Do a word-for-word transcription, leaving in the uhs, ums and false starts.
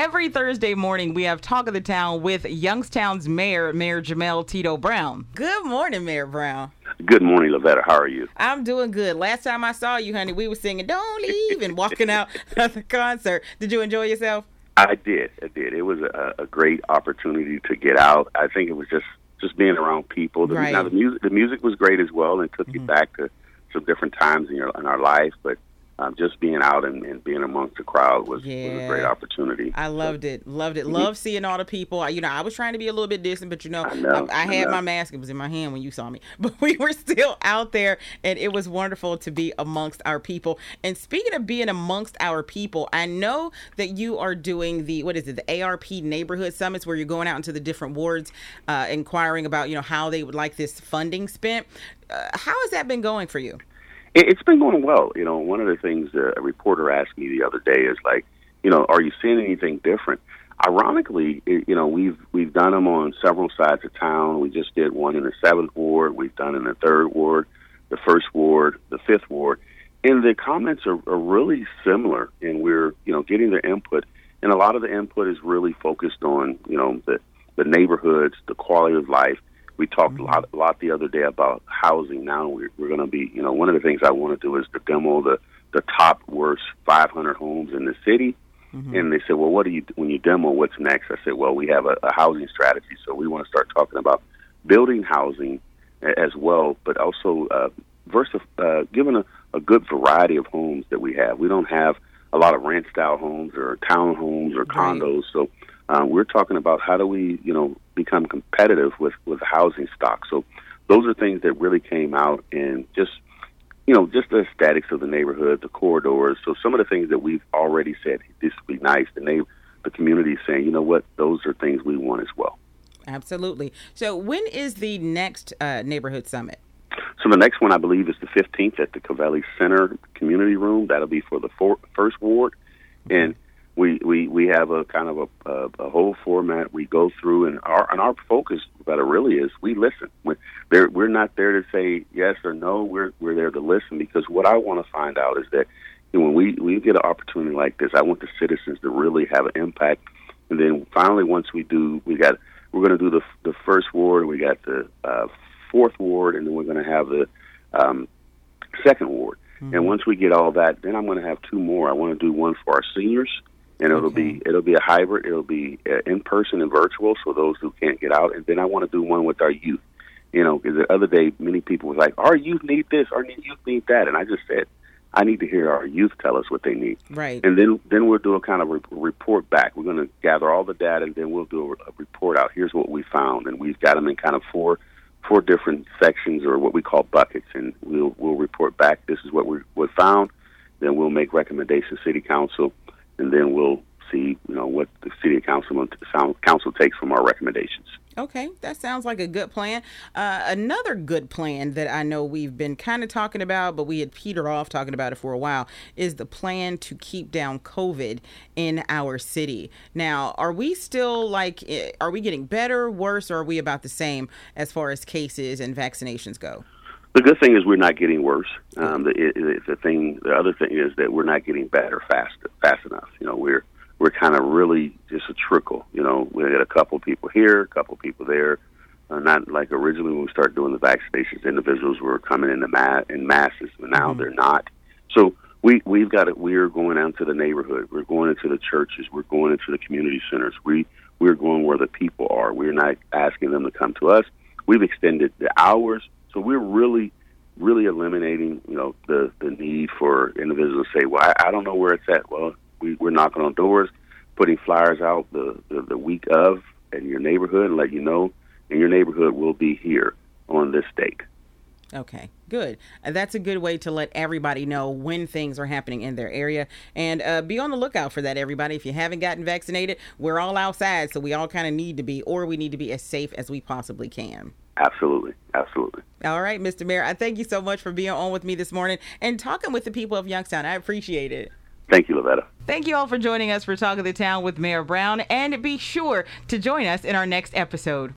every Thursday morning we have Talk of the Town with Youngstown's Mayor, Mayor Jamel Tito Brown. Good morning, Mayor Brown. Good morning, Lavetta. How are you? I'm doing good. Last time I saw you, honey, we were singing "Don't Leave" and walking out of the concert. Did you enjoy yourself? I did. I did. It was a, a great opportunity to get out. I think it was just, just being around people. The, Right. Now, the music the music was great as well, and it took mm-hmm. you back to some different times in, your, in our life, but um, just being out and, and being amongst the crowd was, yeah. was a great opportunity. I loved it. Loved it. Mm-hmm. Loved seeing all the people. I, you know, I was trying to be a little bit distant, but, you know, I, know, I, I had I my mask. It was in my hand when you saw me. But we were still out there, and it was wonderful to be amongst our people. And speaking of being amongst our people, I know that you are doing the, what is it, the A R P Neighborhood Summits, where you're going out into the different wards, uh, inquiring about, you know, how they would like this funding spent. Uh, how has that been going for you? It's been going well. You know, one of the things uh, a reporter asked me the other day is like, you know, are you seeing anything different? Ironically, it, you know, we've we've done them on several sides of town. We just did one in the seventh ward. We've done in the third ward, the first ward, the fifth ward, and the comments are, are really similar. And we're, you know, getting their input, and a lot of the input is really focused on, you know, the the neighborhoods, the quality of life. We talked mm-hmm. a lot, a lot the other day about housing. Now we're, we're going to be, you know, one of the things I want to do is to demo the, the top worst five hundred homes in the city. Mm-hmm. And they said, well, what do you, when you demo, what's next? I said, well, we have a, a housing strategy. So we want to start talking about building housing as well, but also uh, versa, uh, giving a, a good variety of homes that we have. We don't have a lot of rent-style homes or townhomes or condos. Right. So uh, we're talking about how do we, you know, become competitive with, with housing stock. So those are things that really came out, and just, you know, just the aesthetics of the neighborhood, the corridors. So some of the things that we've already said, this would be nice, the, na- the community is saying, you know what, those are things we want as well. Absolutely. So when is the next uh, neighborhood summit? So the next one, I believe, is the fifteenth at the Covelli Center Community Room. That'll be for the for- first ward. Mm-hmm. And we, we, we have a kind of a, a, a whole format we go through, and our and our focus about it really is we listen. We're, there, we're not there to say yes or no. We're we're there to listen, because what I want to find out is that, you know, when we, we get an opportunity like this, I want the citizens to really have an impact. And then finally, once we do, we got we're going to do the the first ward. We got the uh, fourth ward, and then we're going to have the um, second ward. Mm-hmm. And once we get all that, then I'm going to have two more. I want to do one for our seniors. And it'll okay. be it'll be a hybrid. It'll be uh, in person and virtual, so those who can't get out. And then I want to do one with our youth. You know, because the other day many people was like, "Our youth need this. Our youth need that." And I just said, I need to hear our youth tell us what they need. Right. And then then we'll do a kind of re- report back. We're going to gather all the data, and then we'll do a, a report out. Here's what we found, and we've got them in kind of four four different sections, or what we call buckets. And we'll we'll report back. This is what we what found. Then we'll make recommendations to City Council. And then we'll see, you know, what the city council council takes from our recommendations. Okay, that sounds like a good plan. Uh, another good plan that I know we've been kind of talking about, but we had petered off talking about it for a while, is the plan to keep down COVID in our city. Now, are we still like, are we getting better, worse, or are we about the same as far as cases and vaccinations go? The good thing is we're not getting worse. Um, the, it, the thing, the other thing is that we're not getting better fast, fast enough. You know, we're we're kind of really just a trickle. You know, we had a couple people here, a couple people there. Uh, not like originally when we started doing the vaccinations, individuals were coming in the ma- in masses, but now mm-hmm. they're not. So we we've got it. We're going out to the neighborhood. We're going into the churches. We're going into the community centers. We we're going where the people are. We're not asking them to come to us. We've extended the hours. So we're really, really eliminating, you know, the, the need for individuals to say, well, I, I don't know where it's at. Well, we, we're knocking on doors, putting flyers out the, the, the week of in your neighborhood and let you know, and your neighborhood will be here on this date. Okay, good. Uh, that's a good way to let everybody know when things are happening in their area. And uh, be on the lookout for that, everybody. If you haven't gotten vaccinated, we're all outside, so we all kind of need to be, or we need to be as safe as we possibly can. Absolutely. Absolutely. All right, Mister Mayor, I thank you so much for being on with me this morning and talking with the people of Youngstown. I appreciate it. Thank you, Lavetta. Thank you all for joining us for Talk of the Town with Mayor Brown, and be sure to join us in our next episode.